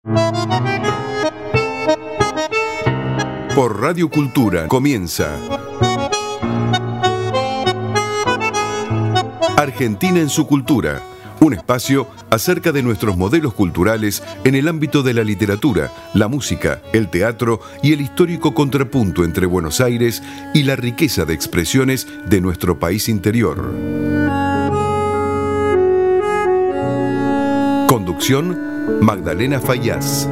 Por Radio Cultura comienza Argentina en su cultura, un espacio acerca de nuestros modelos culturales en el ámbito de la literatura, la música, el teatro y el histórico contrapunto entre Buenos Aires y la riqueza de expresiones de nuestro país interior. Conducción, Magdalena Fayaz.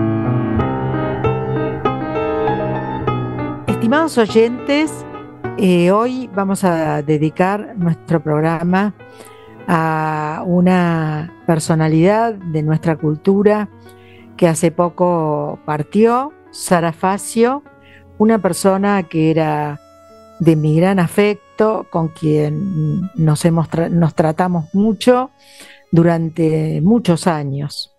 Estimados oyentes, hoy vamos a dedicar nuestro programa a una personalidad de nuestra cultura que hace poco partió, Sara Facio, una persona que era de mi gran afecto, con quien nos tratamos mucho durante muchos años.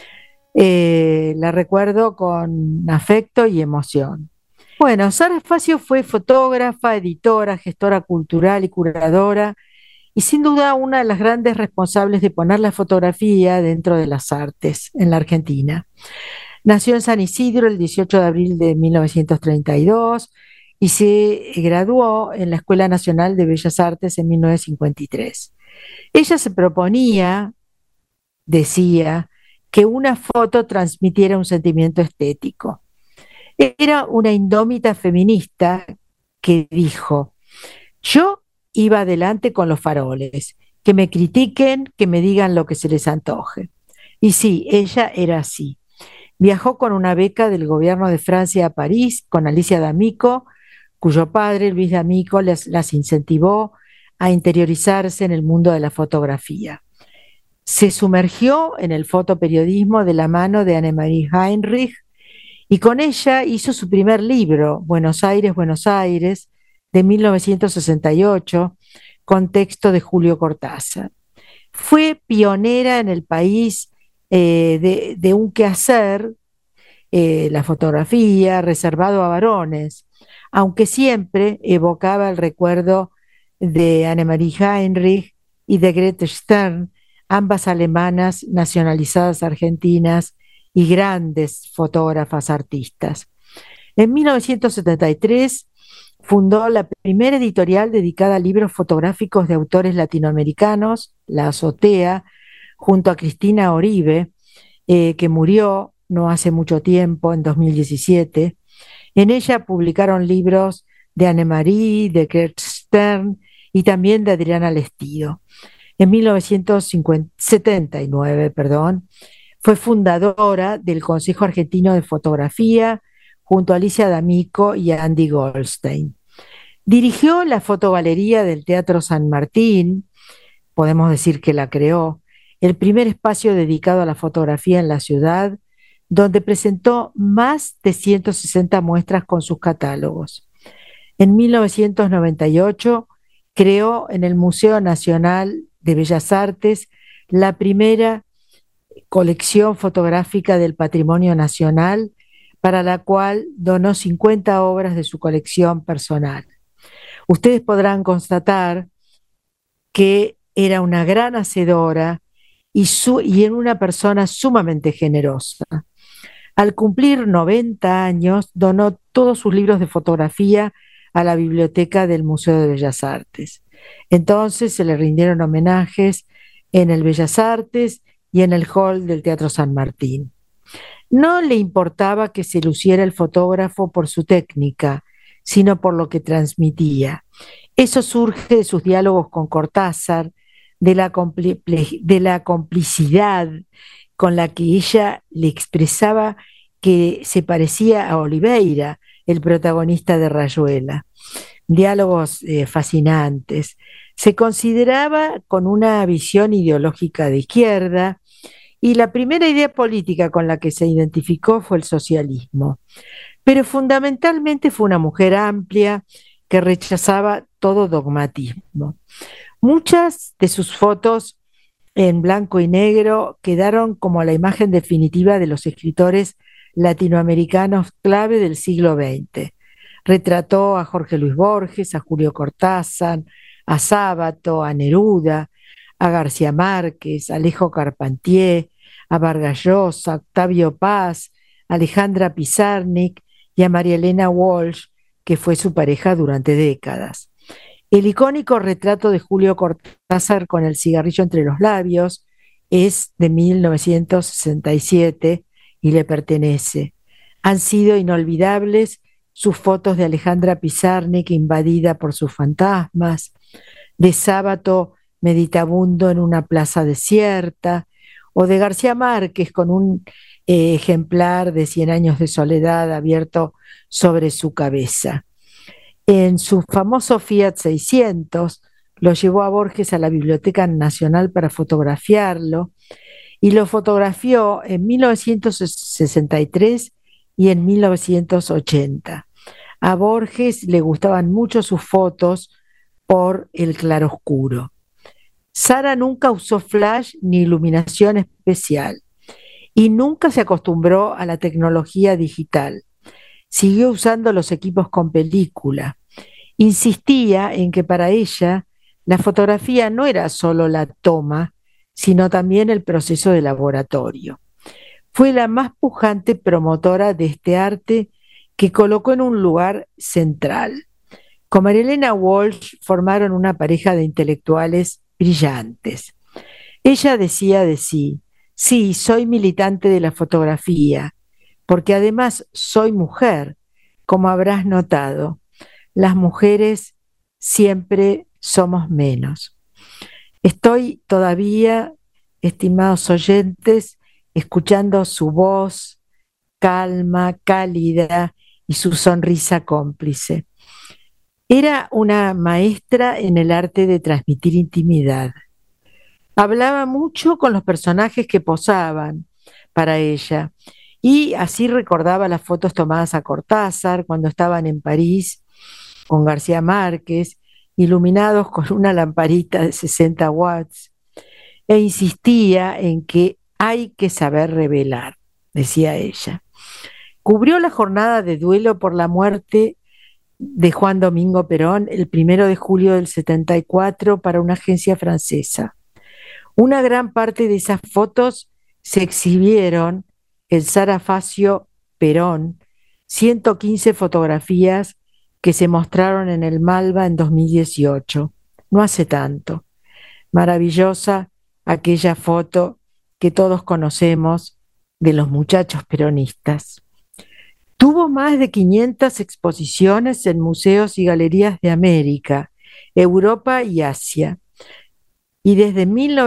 La recuerdo con afecto y emoción. Bueno, Sara Facio fue fotógrafa, editora, gestora cultural y curadora, y sin duda una de las grandes responsables de poner la fotografía dentro de las artes en la Argentina. Nació en San Isidro el 18 de abril de 1932 y se graduó en la Escuela Nacional de Bellas Artes en 1953. Ella se proponía, decía, que una foto transmitiera un sentimiento estético. Era una indómita feminista que dijo: yo iba adelante con los faroles, que me critiquen, que me digan lo que se les antoje. Y sí, ella era así. Viajó con una beca del gobierno de Francia a París con Alicia D'Amico, cuyo padre, Luis D'Amico, las incentivó a interiorizarse en el mundo de la fotografía. Se sumergió en el fotoperiodismo de la mano de Annemarie Heinrich, y con ella hizo su primer libro, Buenos Aires, Buenos Aires, de 1968, con texto de Julio Cortázar. Fue pionera en el país de un quehacer, la fotografía, reservado a varones, aunque siempre evocaba el recuerdo de Annemarie Heinrich y de Grete Stern, ambas alemanas nacionalizadas argentinas y grandes fotógrafas artistas. En 1973 fundó la primera editorial dedicada a libros fotográficos de autores latinoamericanos, La Azotea, junto a Cristina Oribe, que murió no hace mucho tiempo, en 2017. En ella publicaron libros de Annemarie, de Grete Stern y también de Adriana Lestido. En 1979, fue fundadora del Consejo Argentino de Fotografía junto a Alicia D'Amico y a Andy Goldstein. Dirigió la fotogalería del Teatro San Martín, podemos decir que la creó, el primer espacio dedicado a la fotografía en la ciudad, donde presentó más de 160 muestras con sus catálogos. En 1998 creó en el Museo Nacional de Bellas Artes la primera colección fotográfica del Patrimonio Nacional, para la cual donó 50 obras de su colección personal. Ustedes podrán constatar que era una gran hacedora y era una persona sumamente generosa. Al cumplir 90 años, donó todos sus libros de fotografía a la biblioteca del Museo de Bellas Artes. Entonces se le rindieron homenajes en el Bellas Artes y en el hall del Teatro San Martín. No le importaba que se luciera el fotógrafo por su técnica, sino por lo que transmitía. Eso surge de sus diálogos con Cortázar, de la complicidad con la que ella le expresaba que se parecía a Oliveira, el protagonista de Rayuela. Diálogos fascinantes. Se consideraba con una visión ideológica de izquierda, y la primera idea política con la que se identificó fue el socialismo. Pero fundamentalmente fue una mujer amplia que rechazaba todo dogmatismo. Muchas de sus fotos en blanco y negro quedaron como la imagen definitiva de los escritores latinoamericanos clave del siglo XX. Retrató a Jorge Luis Borges, a Julio Cortázar, a Sábato, a Neruda, a García Márquez, a Alejo Carpentier, a Vargas Llosa, a Octavio Paz, a Alejandra Pizarnik y a María Elena Walsh, que fue su pareja durante décadas. El icónico retrato de Julio Cortázar con el cigarrillo entre los labios es de 1967 y le pertenece. Han sido inolvidables sus fotos de Alejandra Pizarnik invadida por sus fantasmas, de Sábato meditabundo en una plaza desierta, o de García Márquez con un ejemplar de 100 años de soledad abierto sobre su cabeza. En su famoso Fiat 600 lo llevó a Borges a la Biblioteca Nacional para fotografiarlo y lo fotografió en 1963 y en 1980. A Borges le gustaban mucho sus fotos por el claroscuro. Sara nunca usó flash ni iluminación especial y nunca se acostumbró a la tecnología digital. Siguió usando los equipos con película. Insistía en que para ella la fotografía no era solo la toma, sino también el proceso de laboratorio. Fue la más pujante promotora de este arte que colocó en un lugar central. Con María Elena Walsh formaron una pareja de intelectuales brillantes. Ella decía de sí, sí, soy militante de la fotografía, porque además soy mujer, como habrás notado. Las mujeres siempre somos menos. Estoy todavía, estimados oyentes, escuchando su voz calma, cálida y su sonrisa cómplice. Era una maestra en el arte de transmitir intimidad. Hablaba mucho con los personajes que posaban para ella y así recordaba las fotos tomadas a Cortázar cuando estaban en París con García Márquez, iluminados con una lamparita de 60 watts, e insistía en que hay que saber revelar, decía ella. Cubrió la jornada de duelo por la muerte de Juan Domingo Perón el 1 de julio del 74 para una agencia francesa. Una gran parte de esas fotos se exhibieron en Sara Facio Perón, 115 fotografías que se mostraron en el Malva en 2018, no hace tanto. Maravillosa aquella foto que todos conocemos de los muchachos peronistas. Tuvo más de 500 exposiciones en museos y galerías de América, Europa y Asia. Y desde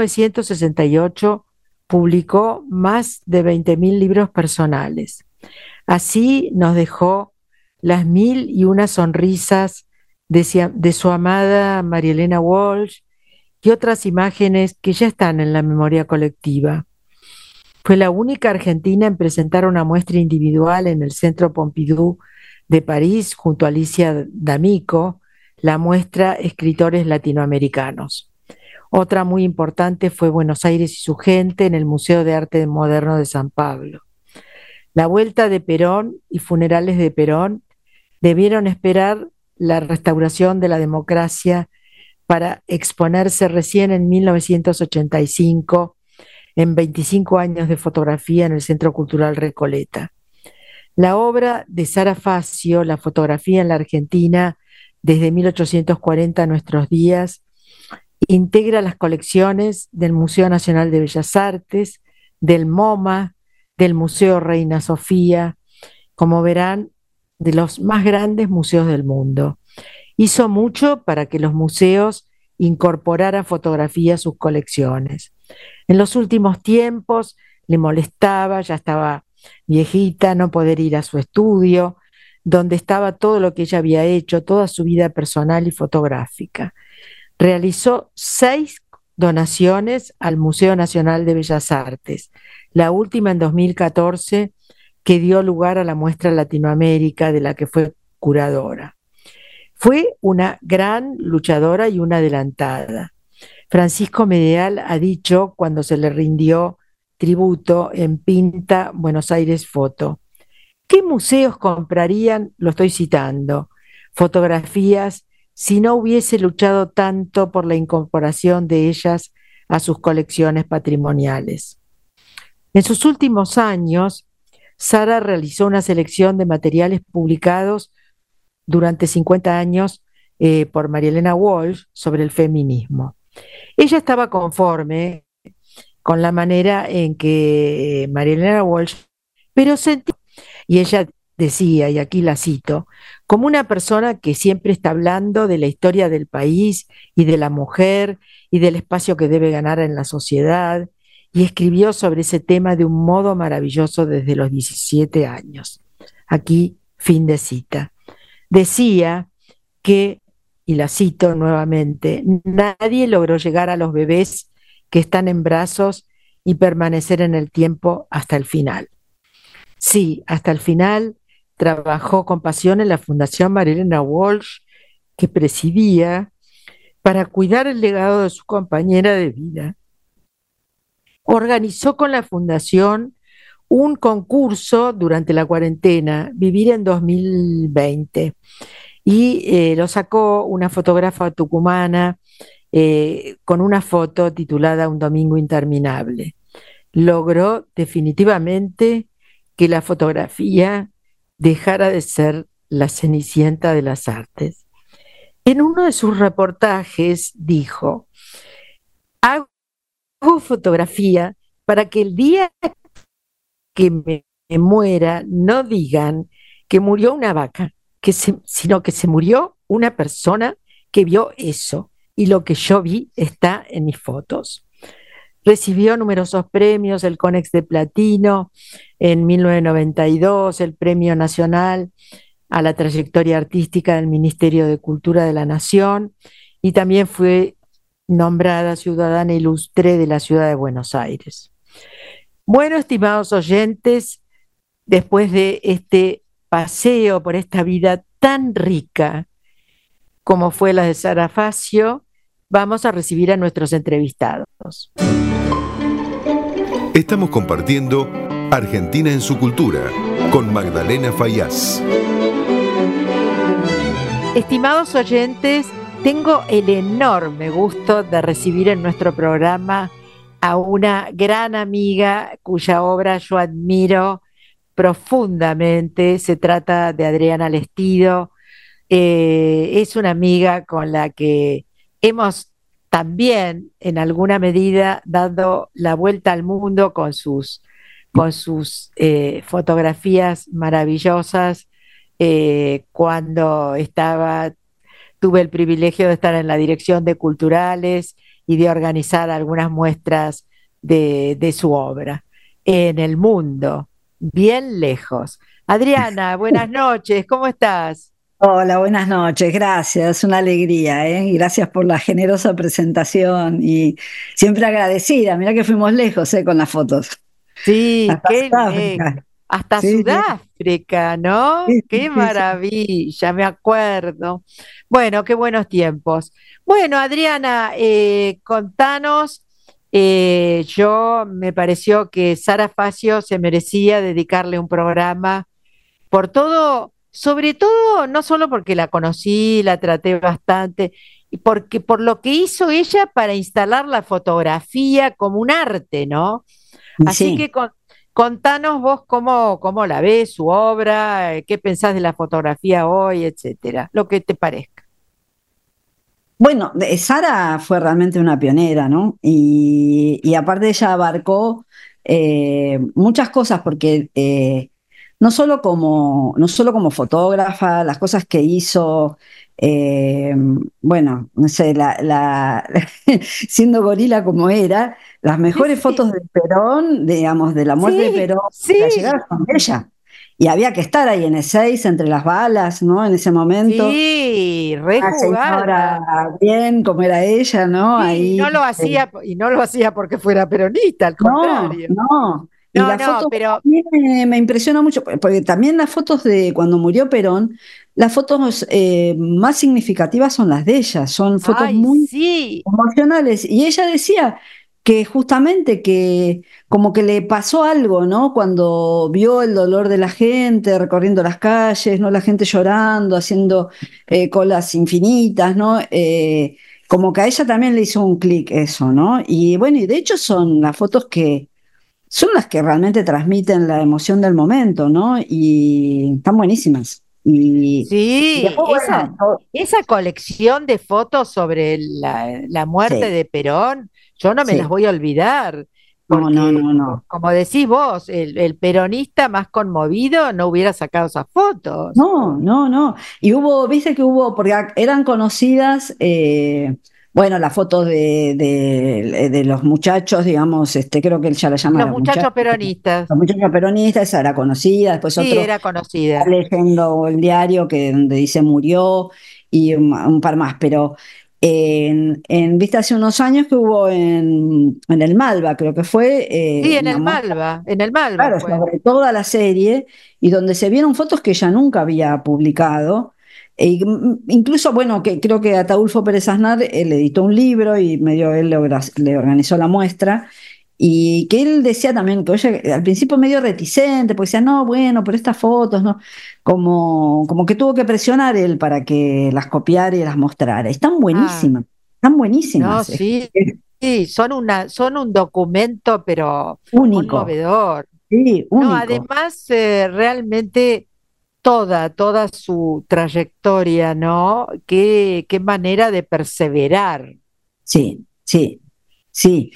1968 publicó más de 20.000 libros personales. Así nos dejó las 1001 sonrisas de su amada María Elena Walsh y otras imágenes que ya están en la memoria colectiva. Fue la única argentina en presentar una muestra individual en el Centro Pompidou de París junto a Alicia D'Amico, la muestra Escritores Latinoamericanos. Otra muy importante fue Buenos Aires y su gente en el Museo de Arte Moderno de San Pablo. La vuelta de Perón y funerales de Perón debieron esperar la restauración de la democracia para exponerse recién en 1985 en 25 años de fotografía en el Centro Cultural Recoleta. La obra de Sara Facio, La fotografía en la Argentina desde 1840 a nuestros días, integra las colecciones del Museo Nacional de Bellas Artes, del MoMA, del Museo Reina Sofía, como verán, de los más grandes museos del mundo. Hizo mucho para que los museos incorporaran fotografía a sus colecciones. En los últimos tiempos le molestaba, ya estaba viejita, no poder ir a su estudio, donde estaba todo lo que ella había hecho, toda su vida personal y fotográfica. Realizó 6 donaciones al Museo Nacional de Bellas Artes, la última en 2014, que dio lugar a la muestra Latinoamérica de la que fue curadora. Fue una gran luchadora y una adelantada. Francisco Medial ha dicho, cuando se le rindió tributo en Pinta Buenos Aires Foto, ¿qué museos comprarían, lo estoy citando, fotografías si no hubiese luchado tanto por la incorporación de ellas a sus colecciones patrimoniales? En sus últimos años, Sara realizó una selección de materiales publicados durante 50 años por María Elena Walsh sobre el feminismo. Ella estaba conforme con la manera en que María Elena Walsh, pero sentía, y ella decía, y aquí la cito, como una persona que siempre está hablando de la historia del país y de la mujer y del espacio que debe ganar en la sociedad, y escribió sobre ese tema de un modo maravilloso desde los 17 años. Aquí, fin de cita. Decía que, y la cito nuevamente, nadie logró llegar a los bebés que están en brazos y permanecer en el tiempo hasta el final. Sí, hasta el final trabajó con pasión en la Fundación María Elena Walsh, que presidía, para cuidar el legado de su compañera de vida. Organizó con la Fundación un concurso durante la cuarentena, Vivir en 2020, y lo sacó una fotógrafa tucumana con una foto titulada Un domingo interminable. Logró definitivamente que la fotografía dejara de ser la cenicienta de las artes. En uno de sus reportajes dijo, hago fotografía para que el día que me muera no digan que murió una vaca, sino que se murió una persona que vio eso, y lo que yo vi está en mis fotos. Recibió numerosos premios, el Conex de Platino en 1992, el Premio Nacional a la Trayectoria Artística del Ministerio de Cultura de la Nación, y también fue nombrada Ciudadana Ilustre de la Ciudad de Buenos Aires. Bueno, estimados oyentes, después de este paseo por esta vida tan rica como fue la de Sara Facio, vamos a recibir a nuestros entrevistados. Estamos compartiendo Argentina en su cultura con Magdalena Fayaz. Estimados oyentes, tengo el enorme gusto de recibir en nuestro programa a una gran amiga cuya obra yo admiro profundamente. Se trata de Adriana Lestido. Es una amiga con la que hemos también en alguna medida dado la vuelta al mundo con sus fotografías maravillosas. Cuando tuve el privilegio de estar en la dirección de Culturales y de organizar algunas muestras de su obra en el mundo, bien lejos. Adriana, buenas noches, ¿cómo estás? Hola, buenas noches, gracias, una alegría, ¿eh? Gracias por la generosa presentación y siempre agradecida. Mirá que fuimos lejos, con las fotos. Sí, Hasta qué Sudáfrica. hasta Sí, sí, Sudáfrica, ¿no? sí, Qué sí, sí. maravilla, me acuerdo. Bueno, qué buenos tiempos. Bueno, Adriana, contanos, yo me pareció que Sara Facio se merecía dedicarle un programa por todo, sobre todo, no solo porque la conocí, la traté bastante, y porque por lo que hizo ella para instalar la fotografía como un arte, ¿no? Y Así sí. que contanos vos cómo la ves, su obra, qué pensás de la fotografía hoy, etcétera, lo que te parezca. Bueno, Sara fue realmente una pionera, ¿no? Y aparte ella abarcó muchas cosas porque no solo como fotógrafa, las cosas que hizo, bueno, no sé, siendo gorila como era, las mejores Sí, fotos de Perón, digamos, de la muerte de sí, Perón, de la sí, llegada son de ella. Y había que estar ahí en Ezeiza, entre las balas, ¿no? En ese momento. sí, Una señora rejugada. bien como era ella, ¿no? Sí, Ahí. y no lo hacía porque fuera peronista, al No, contrario. no. Y No, las no, fotos pero también me impresiona mucho, porque también las fotos de cuando murió Perón, las fotos más significativas son las de ella, son fotos ay, muy sí, emocionales. Y ella decía que justamente que como que le pasó algo, ¿no? Cuando vio el dolor de la gente recorriendo las calles, ¿no? La gente llorando, haciendo colas infinitas, ¿no? Como que a ella también le hizo un clic eso, ¿no? Y bueno, y de hecho son las fotos que son las que realmente transmiten la emoción del momento, ¿no? Y están buenísimas. Y Sí, después, bueno, esa colección de fotos sobre la muerte sí, de Perón, yo no me las sí. voy a olvidar, No, no, porque no, no. como decís vos, el peronista más conmovido no hubiera sacado esas fotos. No, no, no. Y hubo, viste que hubo, porque eran conocidas, bueno, las fotos de los muchachos, digamos, creo que él ya la llama Los los muchachos muchachos, peronistas, los muchachos peronistas, esa era conocida, después sí, otro era está conocida. leyendo el diario que donde dice murió y un par más, pero viste hace unos años que hubo en el Malva, creo que fue Sí, una muestra. En el Malva Claro, fue. sobre toda la serie, y donde se vieron fotos que ella nunca había publicado. Incluso, bueno, que creo que Ataúlfo Pérez Aznar, él editó un libro y medio él le organizó la muestra, y que él decía también que ella al principio medio reticente, porque decía, no, bueno, pero estas fotos, ¿no? Como que tuvo que presionar él para que las copiara y las mostrara. Ah, Están no, buenísimas, sí, es sí, son un documento, pero único, conmovedor. sí, No, único. además, realmente toda su trayectoria, ¿no? Qué manera de perseverar. Sí, sí, sí.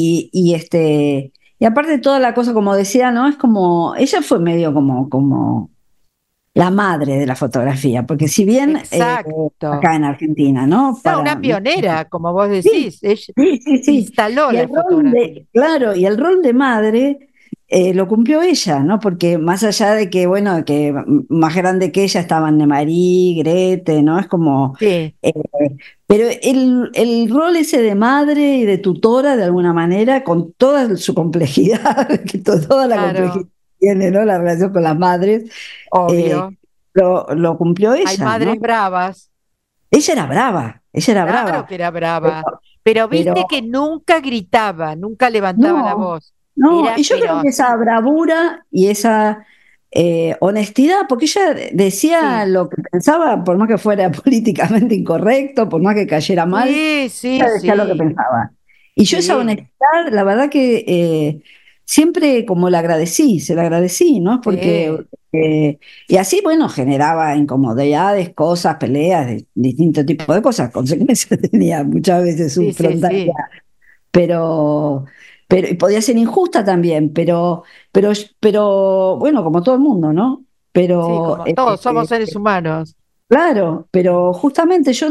Y aparte de toda la cosa, como decía, ¿no? Es como, ella fue medio como la madre de la fotografía, porque si bien Exacto. acá en Argentina, ¿no? No, una pionera, como vos Sí, decís, ella sí, sí, sí. instaló Y la el rol fotografía. de, claro, y el rol de madre lo cumplió ella, ¿no? Porque más allá de que, bueno, que más grande que ella estaban Marie, Grete, ¿no? Es como, Sí, pero el rol ese de madre y de tutora, de alguna manera, con toda su complejidad, toda la complejidad claro, que tiene, ¿no? La relación con las madres, eh, obvio. lo cumplió Hay ella, ¿no? madres bravas, Ella era claro brava, que era pero, brava, pero pero viste que nunca gritaba, nunca levantaba la no, voz. no, y Era, yo pero creo que esa así, bravura y esa honestidad, porque ella decía sí, lo que pensaba, por más que fuera políticamente incorrecto, por más que cayera mal, sí, ella sí, decía lo que sí, pensaba. Y yo esa sí, honestidad, la verdad que siempre como la agradecí, se la agradecí, ¿no? Porque, sí, eh, y así, bueno, generaba incomodidades, cosas, peleas, de distinto tipo de cosas, consecuencias tenía muchas veces su sí, sí, frontalidad, sí, pero, y podía ser injusta también, pero, pero bueno, como todo el mundo, ¿no? sí, Pero, como todos somos seres humanos. claro, pero justamente yo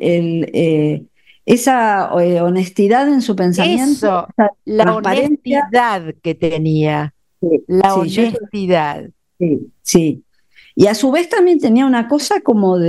esa honestidad en su pensamiento, Eso, esa la transparencia, honestidad que tenía, sí, la sí, yo eso, honestidad. sí, sí. Y a su vez también tenía una cosa como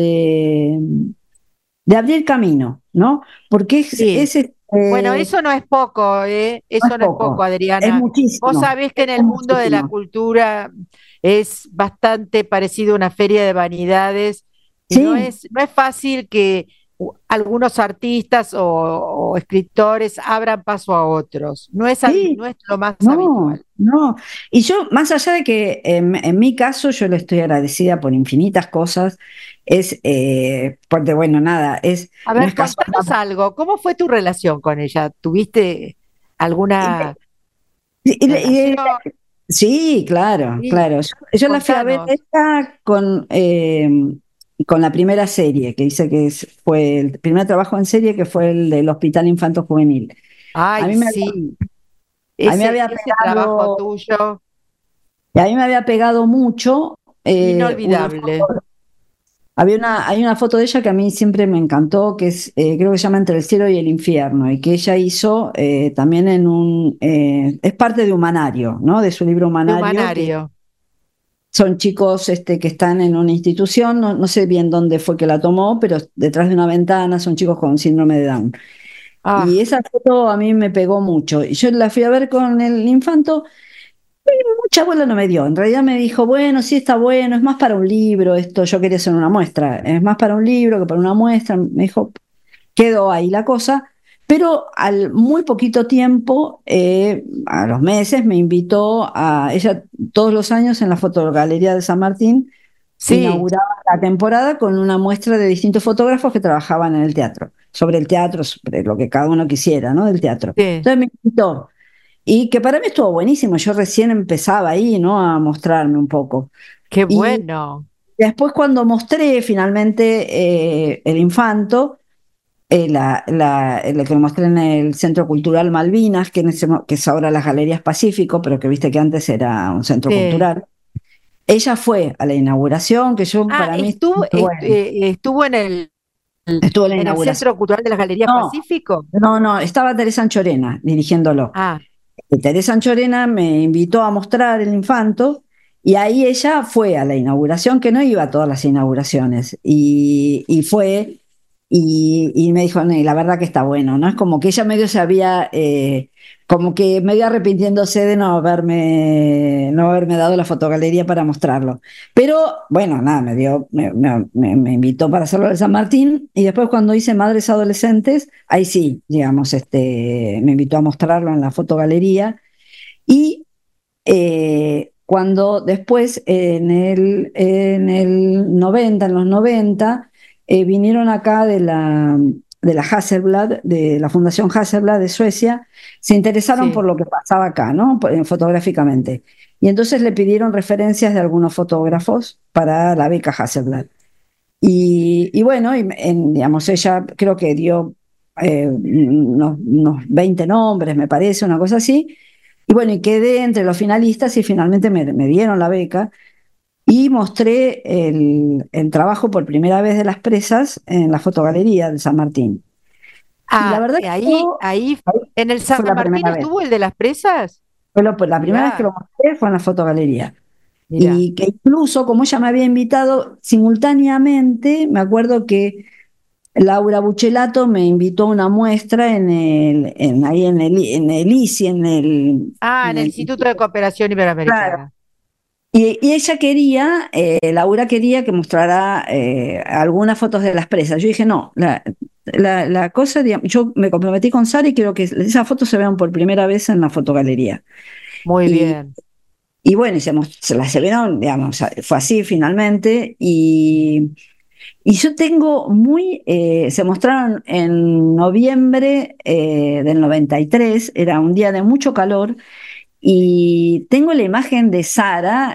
de abrir camino, ¿no? Porque Sí. Bueno, eso no es poco, ¿eh? no es Eso no es poco, poco, Adriana. Vos sabés que en es el mundo de la muchísimo. cultura es bastante parecido a una feria de vanidades y Sí, no es fácil que algunos artistas o escritores abran paso a otros. sí, No es lo más no, habitual. no. Y yo, más allá de que en mi caso yo le estoy agradecida por infinitas cosas, porque bueno, nada, A no ver, es casual. contanos algo. ¿Cómo fue tu relación con ella? ¿Tuviste alguna Y- y- y- relación? sí, claro, Sí, claro. Yo la fui a ver contanos. esta con la primera serie, que dice que fue el primer trabajo en serie, que fue el del Hospital Infanto Juvenil. A Ay, mí me, sí, a mí me había ese trabajo pegado, tuyo, a mí me había pegado mucho una inolvidable. foto. Hay una foto de ella que a mí siempre me encantó, que creo que se llama Entre el cielo y el infierno, y que ella hizo también es parte de Humanario, ¿no? De su libro De Humanario, que humanario. son chicos que están en una institución, no, no sé bien dónde fue que la tomó, pero detrás de una ventana son chicos con síndrome de Down. Y Ah, esa foto a mí me pegó mucho. Y yo la fui a ver con el infanto, mucha bola no me dio. En realidad me dijo, bueno, sí está bueno, es más para un libro esto, yo quería hacer una muestra, es más para un libro que para una muestra. Me dijo, quedó ahí la cosa, pero al muy poquito tiempo, a los meses, me invitó ella todos los años en la Fotogalería de San Martín, sí, inauguraba la temporada con una muestra de distintos fotógrafos que trabajaban en el teatro, sobre el teatro, sobre lo que cada uno quisiera, ¿no? Del teatro. sí. Entonces me invitó. y que para mí estuvo buenísimo. Yo recién empezaba ahí, ¿no? A mostrarme un poco. Qué Y bueno. después cuando mostré finalmente el Infanto, lo que mostré en el Centro Cultural Malvinas, que es ahora las Galerías Pacífico, pero que viste que antes era un centro Sí. cultural. Ella fue a la inauguración, que yo Ah, para mí bueno, estuvo estuvo en la en el inauguración. Centro Cultural de las Galerías No, Pacífico. no, estaba Teresa Anchorena dirigiéndolo. Ah, Y Teresa Anchorena me invitó a mostrar el Infanto y ahí ella fue a la inauguración, que no iba a todas las inauguraciones, y fue y me dijo, "No, y la verdad que está bueno, ¿no?". Es como que ella medio se había, como que medio arrepintiéndose de no haberme dado la fotogalería para mostrarlo. Pero bueno, nada, me invitó para hacerlo de San Martín y después cuando hice Madres Adolescentes, ahí sí, digamos, me invitó a mostrarlo en la fotogalería y cuando después en los 90 vinieron acá de la Hasselblad, de la Fundación Hasselblad de Suecia, se interesaron por sí. lo que pasaba acá, ¿no? Fotográficamente. Y entonces le pidieron referencias de algunos fotógrafos para la beca Hasselblad. Y bueno, digamos, ella creo que dio unos 20 nombres, me parece, una cosa así. Y bueno, y quedé entre los finalistas y finalmente me dieron la beca y mostré el trabajo por primera vez de las presas en la fotogalería de San Martín. Y la Ah, verdad que ahí, ahí en el San fue la Martín primera vez. estuvo el de las presas. La primera vez que Mirá, lo mostré fue en la fotogalería. mirá. Y que incluso, como ella me había invitado simultáneamente, me acuerdo que Laura Buchelato me invitó a una muestra ahí en el ICI, Ah, en en el el, Instituto de Cooperación claro. Iberoamericana. Y ella quería, Laura quería que mostrara algunas fotos de las presas. Yo dije, no, la cosa, digamos, yo me comprometí con Sara y quiero que esas fotos se vean por primera vez en la fotogalería. Muy Y, bien. y bueno, se vieron, digamos, fue así finalmente. Y yo tengo se mostraron en noviembre del 93, era un día de mucho calor, y tengo la imagen de Sara,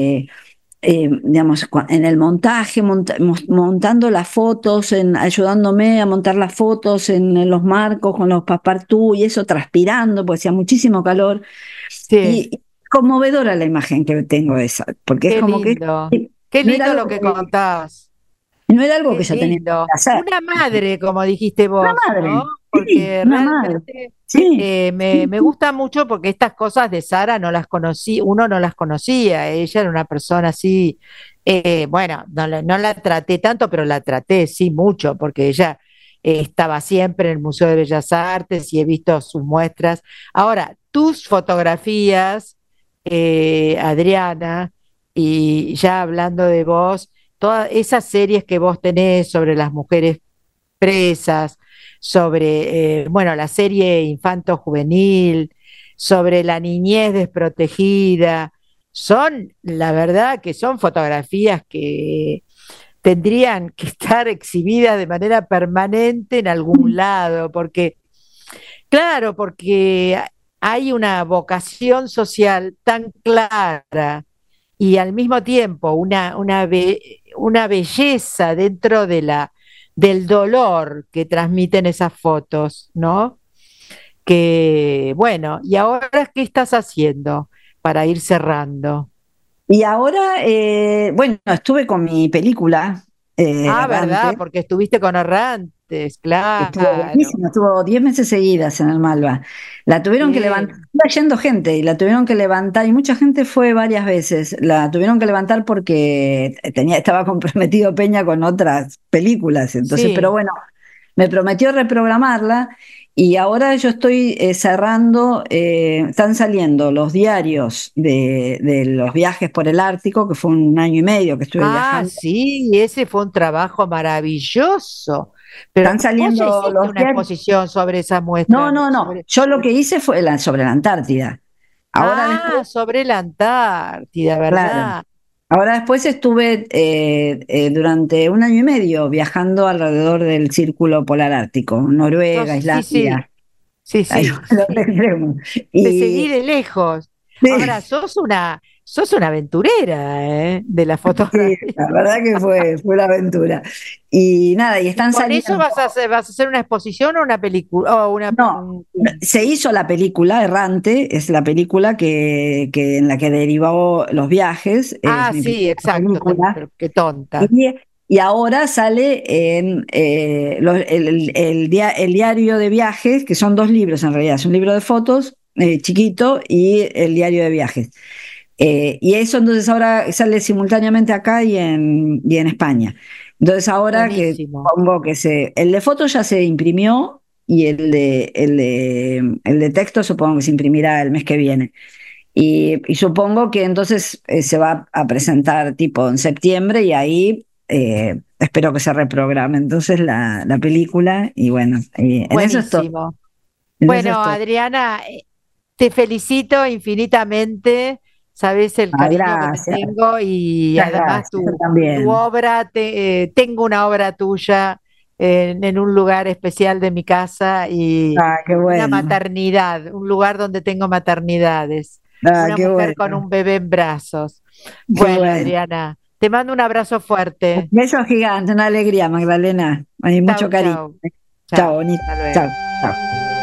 digamos, en el montaje, montando las fotos, ayudándome a montar las fotos en los marcos con los passepartout y eso, transpirando, porque hacía muchísimo calor. Sí, Y conmovedora la imagen que tengo esa, porque es qué como que lindo. Qué no era lindo algo lo que que, contás. no era algo Qué que yo tenía que lindo. hacer. Una madre, como dijiste Una vos, ¿no? madre, sí, Porque una madre, realmente sí, sí, me gusta mucho porque estas cosas de Sara no las conocí, uno no las conocía. Ella era una persona así, bueno, no la traté tanto, pero la traté sí mucho, porque ella estaba siempre en el Museo de Bellas Artes y he visto sus muestras. Ahora, tus fotografías, Adriana, y ya hablando de vos, todas esas series que vos tenés sobre las mujeres presas, sobre, bueno, la serie infanto-juvenil, sobre la niñez desprotegida, son, la verdad, que son fotografías que tendrían que estar exhibidas de manera permanente en algún lado, porque, claro, porque hay una vocación social tan clara y al mismo tiempo una belleza dentro del dolor que transmiten esas fotos, ¿no? Que, bueno, ¿y ahora qué estás haciendo para ir cerrando? Y ahora, bueno, estuve con mi película Ah, ¿verdad? Errante, Porque estuviste con Errantes, que estuvo claro. buenísima, estuvo 10 meses seguidas en el Malva. La tuvieron que levantar, Sí, iba yendo gente y la tuvieron que levantar, y mucha gente fue varias veces. La tuvieron que levantar porque estaba comprometido Peña con otras películas. Entonces, pero sí. bueno, me prometió reprogramarla y ahora yo estoy cerrando, están saliendo los diarios de los viajes por el Ártico, que fue un año y medio que estuve Ah, viajando. sí, ese fue un trabajo maravilloso. Pero Están vos ya saliendo hiciste los una diarios. exposición sobre esa No, muestra, ¿no? no, no. Sobre... Yo lo que hice fue sobre la Antártida. Ahora después, Ah, sobre la Antártida, claro. ¿verdad? Ahora después estuve durante un año y medio viajando alrededor del Círculo Polar Ártico, Noruega, Sí, sí. Islandia. Sí, Hay sí, los sí. extremos. Te seguí Y de lejos. Ahora, sí, sos una aventurera, de la sí, fotografía. la verdad que fue una aventura. Y nada, y ¿Y están con eso saliendo. vas a hacer una exposición o una película? O una, No, se hizo la película Errante, es la película en la que derivó los viajes, es mi Sí, primera exacto, película. pero qué tonta. Y, y ahora sale en el diario de viajes, que son dos libros en realidad, es un libro de fotos chiquito y el diario de viajes. Y eso entonces ahora sale simultáneamente acá y en España. Entonces ahora que Buenísimo. pongo el de fotos ya se imprimió y el de texto supongo que se imprimirá el mes que viene. Y supongo que entonces se va a presentar tipo en septiembre y ahí espero que se reprograme entonces la película y bueno, en eso estoy. Buenísimo. En eso Bueno, estoy. Adriana, te felicito infinitamente. Sabes el cariño que te Gracias, tengo y muchas además gracias. Yo tu también. obra, tengo una obra tuya en un lugar especial de mi casa y Ah, qué una bueno. maternidad, un lugar donde tengo maternidades, Ah, una qué mujer con bueno. un bebé en brazos. Qué Bueno, bueno. Adriana, te mando un abrazo Un fuerte. beso gigante, una alegría, Magdalena. Hay Chau, mucho cariño. chau. Chao, Chao, bonito. hasta luego. Chao, chao.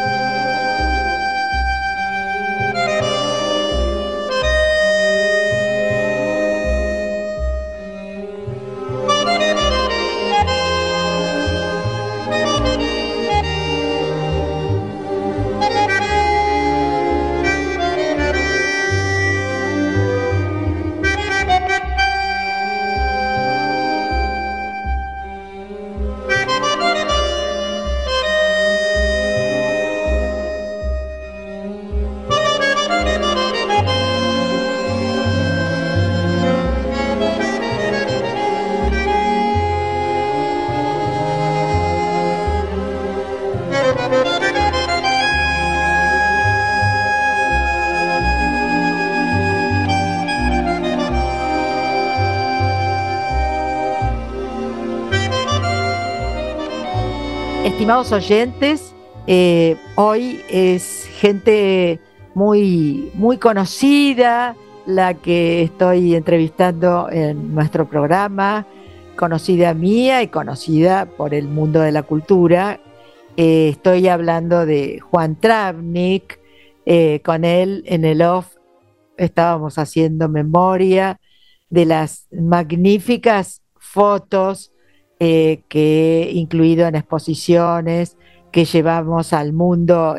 Estimados oyentes, hoy es gente muy, muy conocida la que estoy entrevistando en nuestro programa, conocida mía y conocida por el mundo de la cultura. Estoy hablando de Juan Travnik. Con él en el off estábamos haciendo memoria de las magníficas fotos que incluido en exposiciones que llevamos al mundo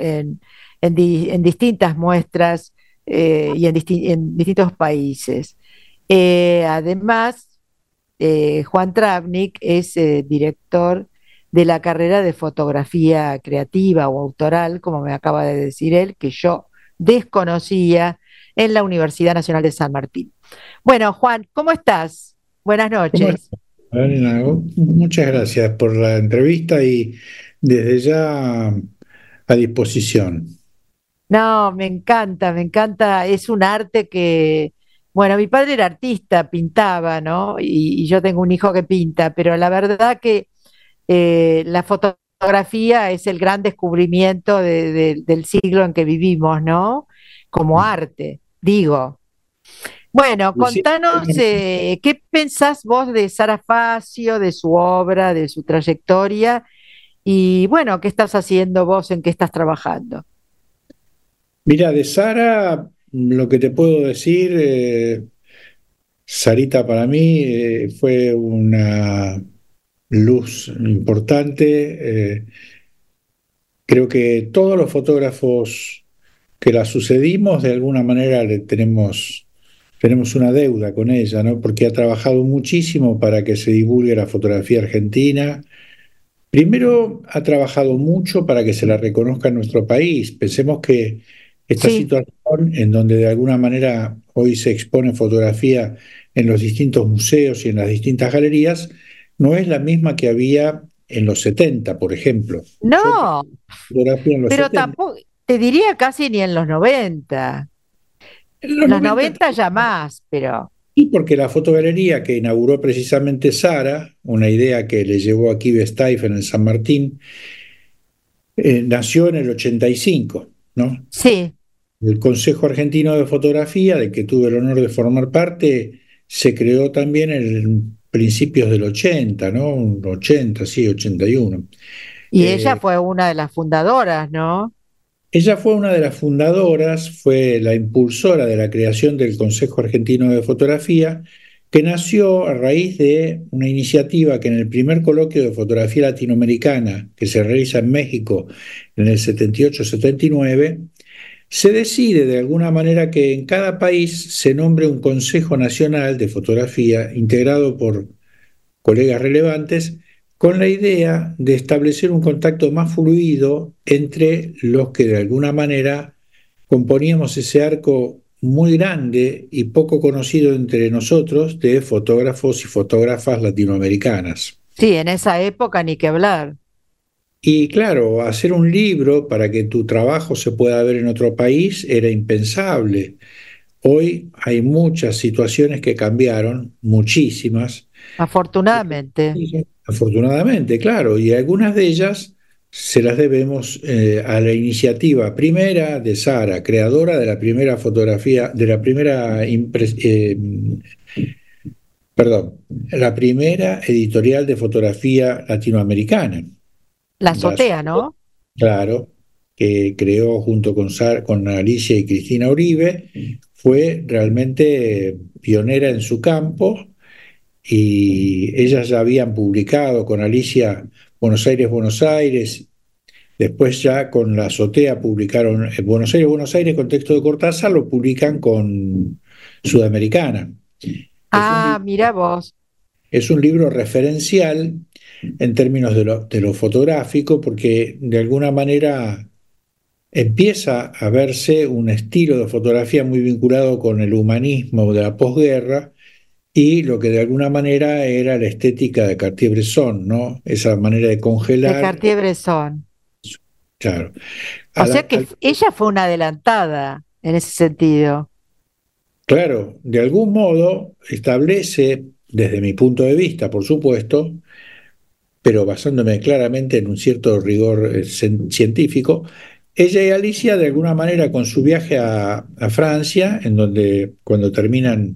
en distintas muestras y en distintos países. Además, Juan Travnik es director de la carrera de fotografía creativa o autoral, como me acaba de decir él, que yo desconocía en la Universidad Nacional de San Martín. Bueno, Juan, ¿cómo estás? Buenas ¿Cómo noches. estás, Lorena? Muchas gracias por la entrevista y desde ya a disposición. No, me encanta, es un arte que, bueno, mi padre era artista, pintaba, ¿no? Y yo tengo un hijo que pinta, pero la verdad que la fotografía es el gran descubrimiento del siglo en que vivimos, ¿no? Como arte, digo. Bueno, Y sí, contanos, ¿qué pensás vos de Sara Facio, de su obra, de su trayectoria? Y bueno, ¿qué estás haciendo vos? ¿En qué estás trabajando? mira, de Sara, lo que te puedo decir, Sarita para mí fue una luz importante. Creo que todos los fotógrafos que la sucedimos, de alguna manera tenemos una deuda con ella, ¿no? Porque ha trabajado muchísimo para que se divulgue la fotografía argentina. Primero, ha trabajado mucho para que se la reconozca en nuestro país. Pensemos que esta Sí, situación, en donde de alguna manera hoy se expone fotografía en los distintos museos y en las distintas galerías, no es la misma que había en los 70, por ejemplo. Yo trabajé no, fotografía en los pero 70. tampoco, te diría casi ni en los 90. En los En los 90 90 ya más, pero y porque la fotogalería que inauguró precisamente Sara, una idea que le llevó a Kibe Steifen en San Martín, nació en el 85, ¿no? Sí, El Consejo Argentino de Fotografía, del que tuve el honor de formar parte, se creó también en principios del 80, ¿no? 80, sí, 81. y ella Eh, fue una de las fundadoras, ¿no? Ella fue una de las fundadoras, fue la impulsora de la creación del Consejo Argentino de Fotografía, que nació a raíz de una iniciativa que en el primer coloquio de fotografía latinoamericana que se realiza en México en el 78-79, se decide de alguna manera que en cada país se nombre un Consejo Nacional de Fotografía integrado por colegas relevantes, con la idea de establecer un contacto más fluido entre los que de alguna manera componíamos ese arco muy grande y poco conocido entre nosotros de fotógrafos y fotógrafas latinoamericanas. Sí, en esa época ni que hablar. Y claro, hacer un libro para que tu trabajo se pueda ver en otro país era impensable. Hoy hay muchas situaciones que cambiaron, muchísimas. Afortunadamente. Afortunadamente, claro, y algunas de ellas se las debemos a la iniciativa primera de Sara, creadora de la primera fotografía, de la primera, perdón, la primera editorial de fotografía latinoamericana. La La azotea, ¿no? Claro, que creó junto con Alicia y Cristina Uribe, fue realmente pionera en su campo y ellas ya habían publicado con Alicia Buenos Aires, después ya con la azotea publicaron Buenos Aires con texto de Cortázar, lo publican con Sudamericana. Es un, Ah, mira vos. es un libro referencial en términos de lo fotográfico porque de alguna manera empieza a verse un estilo de fotografía muy vinculado con el humanismo de la posguerra y lo que de alguna manera era la estética de Cartier-Bresson, ¿no? Esa manera de De congelar, Cartier-Bresson. claro. O A la- sea que al- ella fue una adelantada en ese sentido. claro, de algún modo establece, desde mi punto de vista, por supuesto, pero basándome claramente en un cierto rigor científico, ella y Alicia, de alguna manera, con su viaje a Francia, en donde cuando terminan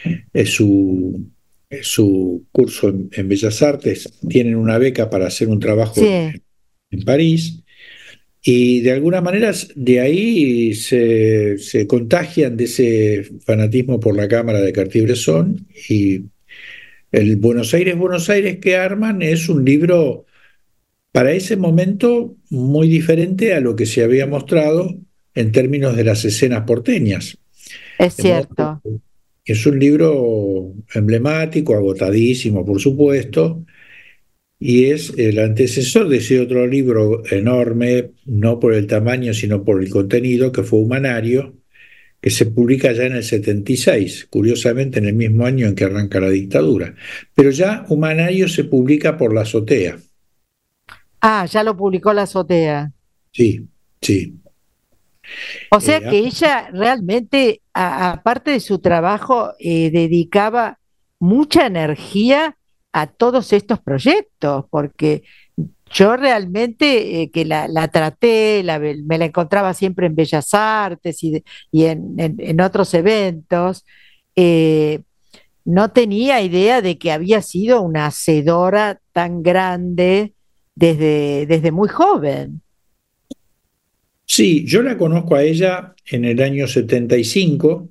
su curso en Bellas Artes, tienen una beca para hacer un trabajo Sí. en París, y de alguna manera de ahí se contagian de ese fanatismo por la cámara de Cartier-Bresson, y el Buenos Aires que arman es un libro para ese momento muy diferente a lo que se había mostrado en términos de las escenas porteñas. Es De modo cierto. que es un libro emblemático, agotadísimo, por supuesto, y es el antecesor de ese otro libro enorme, no por el tamaño, sino por el contenido, que fue Humanario, que se publica ya en el 76, curiosamente en el mismo año en que arranca la dictadura. Pero ya Humanario se publica por la azotea. Ah, ya lo publicó la azotea. Sí, sí. O sea Eh, que ella realmente, aparte de su trabajo, dedicaba mucha energía a todos estos proyectos, porque yo realmente que la traté, me la encontraba siempre en Bellas Artes y en otros eventos, eh, no tenía idea de que había sido una hacedora tan grande desde muy joven. Sí, yo la conozco a ella en el año 75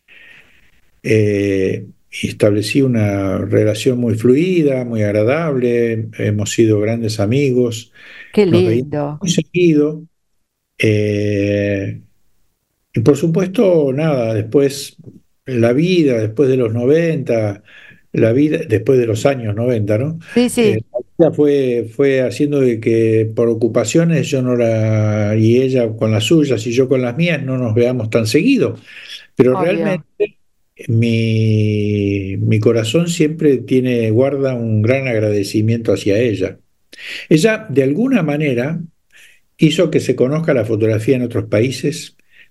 y establecí una relación muy fluida, muy agradable, hemos sido grandes amigos, Qué nos veíamos lindo. muy seguido. eh, y por supuesto, nada, después la vida, después de los 90, la vida, después de los años 90, ¿no? Sí, sí, La vida fue haciendo de que por ocupaciones yo no la, y ella con las suyas y yo con las mías no nos veamos tan seguido. Pero obvio. realmente mi corazón siempre guarda un gran agradecimiento hacia ella. Ella, de alguna manera, hizo que se conozca la fotografía en otros países,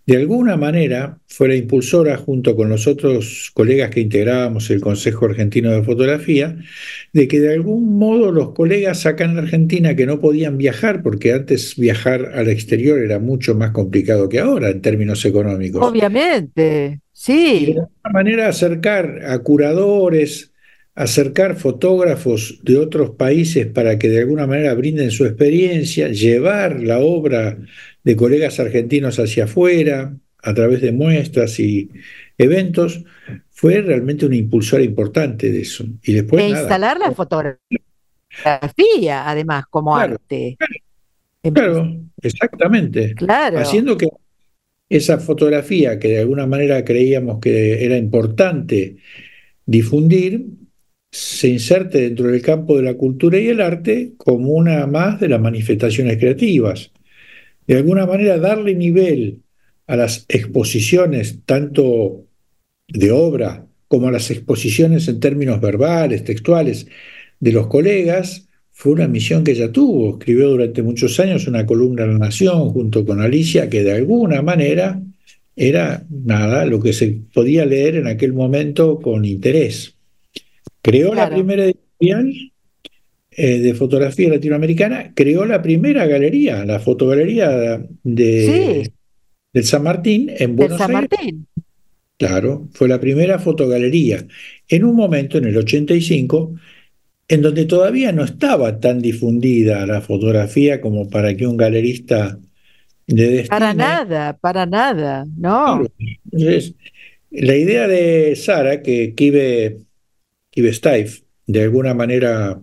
de alguna manera fue la impulsora, junto con los otros colegas que integrábamos el Consejo Argentino de Fotografía, de que de algún modo los colegas acá en la Argentina que no podían viajar, porque antes viajar al exterior era mucho más complicado que ahora en términos económicos, Obviamente, y de sí, alguna manera acercar a curadores, acercar fotógrafos de otros países para que de alguna manera brinden su experiencia, llevar la obra de colegas argentinos hacia afuera a través de muestras y eventos, fue realmente una impulsora importante de eso. Y después e nada, instalar la fotografía, además, como claro, arte. Em- claro, exactamente, Claro, haciendo que esa fotografía que de alguna manera creíamos que era importante difundir, se inserte dentro del campo de la cultura y el arte como una más de las manifestaciones creativas. De alguna manera darle nivel a las exposiciones, tanto de obra como a las exposiciones en términos verbales, textuales, de los colegas, fue una misión que ella tuvo. Escribió durante muchos años una columna en La Nación junto con Alicia, que de alguna manera era nada, lo que se podía leer en aquel momento con interés. Creó la claro. primera editorial de fotografía latinoamericana, creó la primera galería, la fotogalería Sí, del San Martín en del Buenos San Aires. Martín. Claro, fue la primera fotogalería en un momento, en el 85, en donde todavía no estaba tan difundida la fotografía como para que un galerista de destine. Para nada, Claro. no. Entonces, la idea de Sara, que Kive Steiff de alguna manera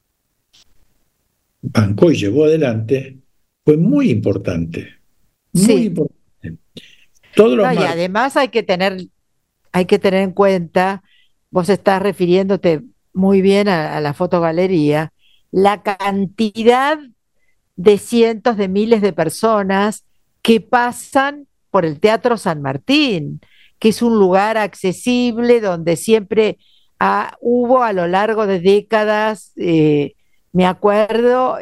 bancó y llevó adelante, fue muy importante, muy Sí. importante. Todos los No, y martes, además hay que tener en cuenta, vos estás refiriéndote muy bien a la fotogalería, la cantidad de cientos de miles de personas que pasan por el Teatro San Martín, que es un lugar accesible donde siempre hubo a lo largo de décadas, me acuerdo,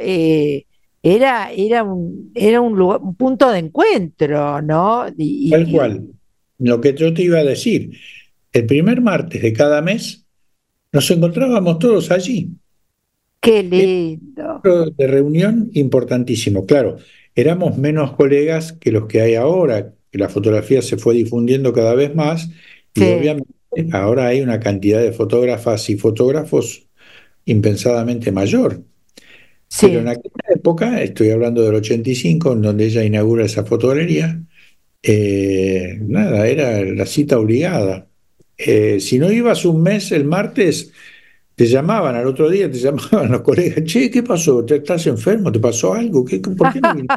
era un punto de encuentro, ¿no? tal cual, lo que yo te iba a decir, el primer martes de cada mes nos encontrábamos todos allí. Qué Era lindo. un de reunión importantísimo. Claro, éramos menos colegas que los que hay ahora, que la fotografía se fue difundiendo cada vez más y Sí, obviamente ahora hay una cantidad de fotógrafas y fotógrafos impensadamente mayor. Pero en sí. aquella época, estoy hablando del 85, en donde ella inaugura esa fotogalería, nada, era la cita obligada. Si no ibas un mes el martes, te llamaban al otro día, te llamaban los colegas, che, ¿qué pasó? ¿Estás enfermo? ¿Te pasó algo? ¿Por qué no viniste?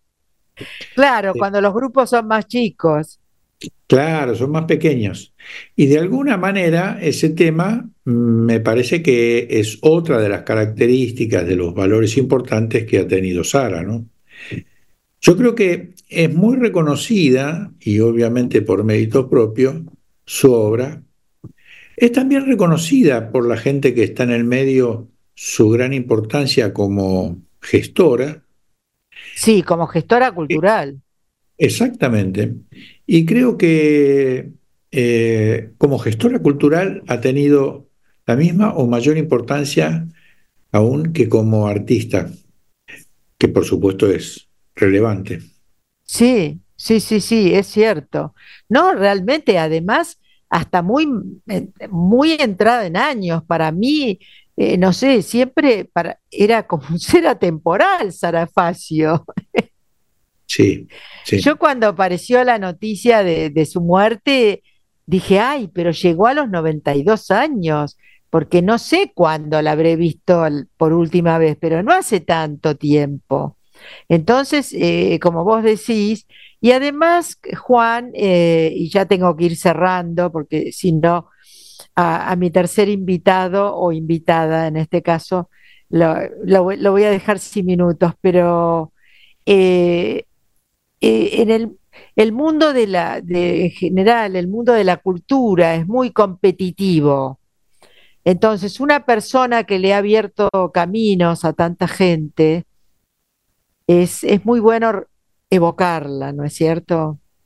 Claro, cuando los grupos son más chicos. Claro, son más pequeños. Y de alguna manera ese tema me parece que es otra de las características de los valores importantes que ha tenido Sara, ¿no? Yo creo que es muy reconocida, y obviamente por mérito propio, su obra. Es también reconocida por la gente que está en el medio su gran importancia como gestora. Sí, como gestora cultural. Exactamente. Y creo que como gestora cultural ha tenido la misma o mayor importancia aún que como artista, que por supuesto es relevante. Sí, sí, sí, sí, es cierto. No, realmente, además, hasta muy entrada en años, para mí, no sé, siempre era como un ser atemporal, Sara Facio. Sí, sí. Yo cuando apareció la noticia de su muerte, dije, ay, pero llegó a los 92 años, porque no sé cuándo la habré visto por última vez, pero no hace tanto tiempo. Entonces, como vos decís, y además, Juan, y ya tengo que ir cerrando, porque si no, a mi tercer invitado o invitada en este caso, lo voy a dejar sin minutos, pero eh, en el mundo en general, el mundo de la cultura es muy competitivo. Entonces, una persona que le ha abierto caminos a tanta gente, es muy bueno evocarla, ¿no es cierto?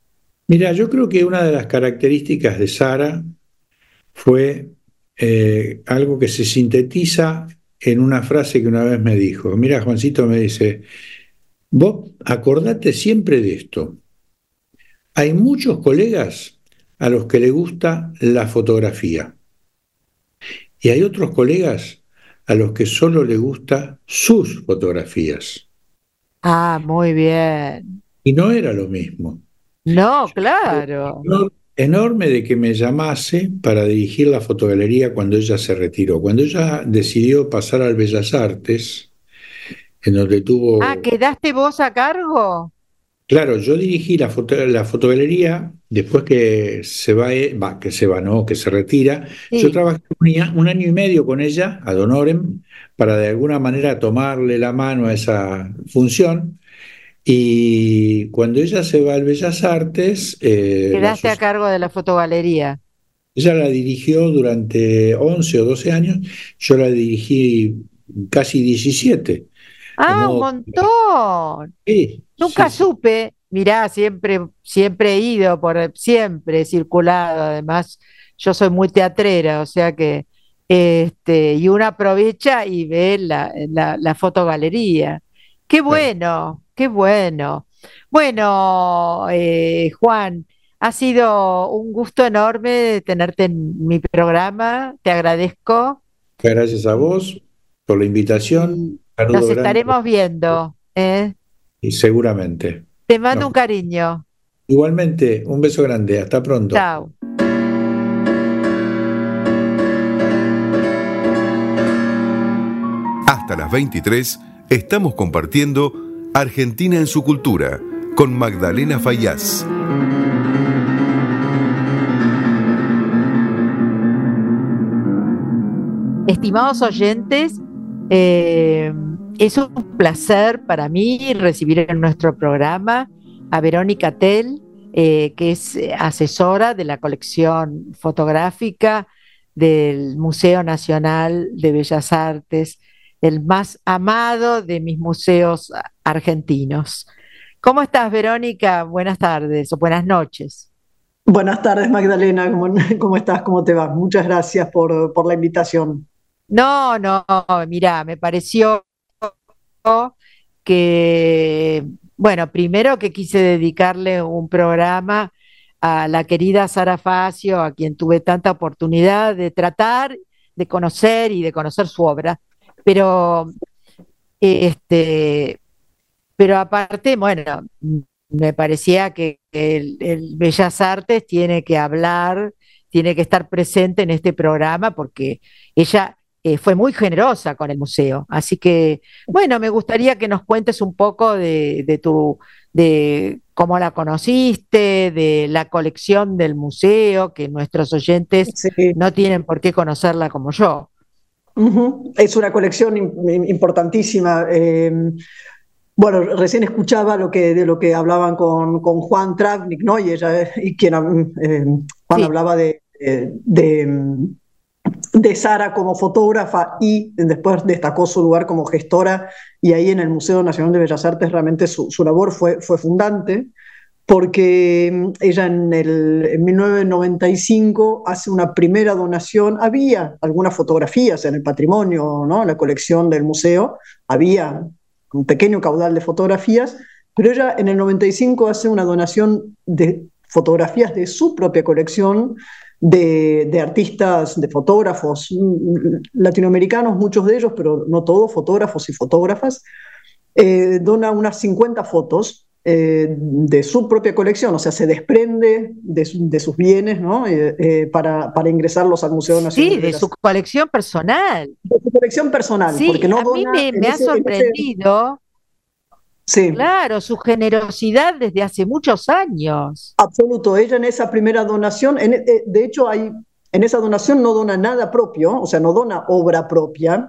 Mira, yo creo que una de las características de Sara fue algo que se sintetiza en una frase que una vez me dijo. Mira, Juancito me dice, vos acordate siempre de esto. Hay muchos colegas a los que le gusta la fotografía y hay otros colegas a los que solo le gusta sus fotografías. Ah, muy bien. Y no era lo mismo. No, claro. Enorme de que me llamase para dirigir la fotogalería cuando ella se retiró. Cuando ella decidió pasar al Bellas Artes, en donde Ah, tuvo... ¿quedaste vos a cargo? Claro, yo dirigí la fotogalería después que se va, que se va, no, que se retira. Yo Sí. trabajé un año y medio con ella, ad honorem, para de alguna manera tomarle la mano a esa función. Y cuando ella se va al Bellas Artes, Quedaste a cargo de la fotogalería. ella la dirigió durante 11 o 12 años, yo la dirigí casi 17, de Ah, un modo que... montón. Sí, sí, Nunca sí. supe, mirá, siempre he ido siempre he circulado, además, yo soy muy teatrera, o sea que, y uno aprovecha y ve la fotogalería. Qué Claro. bueno, qué bueno. Bueno, Juan, ha sido un gusto enorme tenerte en mi programa, te agradezco Gracias a vos por la invitación, y saludo nos grande estaremos viendo, ¿eh? y seguramente. Te mando Nos- un cariño. Igualmente, un beso grande, hasta pronto. Chao. Hasta las 23 estamos compartiendo Argentina en su cultura con Magdalena Fayaz. Estimados oyentes, es un placer para mí recibir en nuestro programa a Verónica Tell, que es asesora de la colección fotográfica del Museo Nacional de Bellas Artes, el más amado de mis museos argentinos. ¿Cómo estás, Verónica? Buenas tardes o buenas noches. Buenas tardes, Magdalena. ¿Cómo estás? ¿Cómo te va? Muchas gracias por la invitación. No, no, mira, me pareció que, bueno, primero que quise dedicarle un programa a la querida Sara Facio, a quien tuve tanta oportunidad de tratar, de conocer y de conocer su obra, pero este, pero aparte, bueno, me parecía que el Bellas Artes tiene que hablar, tiene que estar presente en este programa porque ella fue muy generosa con el museo. Así que, bueno, me gustaría que nos cuentes un poco de cómo la conociste, de la colección del museo, que nuestros oyentes Sí. no tienen por qué conocerla como yo. Ujú. Es una colección importantísima. Bueno, recién escuchaba de lo que hablaban con Juan Travnik, ¿no? Y Juan Sí, hablaba de Sara como fotógrafa y después destacó su lugar como gestora, y ahí en el Museo Nacional de Bellas Artes realmente su labor fue fundante, porque ella en 1995 hace una primera donación. Había algunas fotografías en el patrimonio, ¿no? En la colección del museo había un pequeño caudal de fotografías, pero ella en el 95 hace una donación de fotografías de su propia colección, de artistas, de fotógrafos latinoamericanos, muchos de ellos, pero no todos, fotógrafos y fotógrafas. Dona unas 50 fotos de su propia colección, o sea, se desprende de sus bienes, ¿no? Para ingresarlos al Museo Nacional sí, de de Bellas su Artes. colección personal. De su colección personal, porque Sí, no a mí dona me ha sorprendido, sí, claro, su generosidad desde hace muchos años. absoluto. Ella en esa primera donación, de hecho, en esa donación no dona nada propio, o sea, no dona obra propia,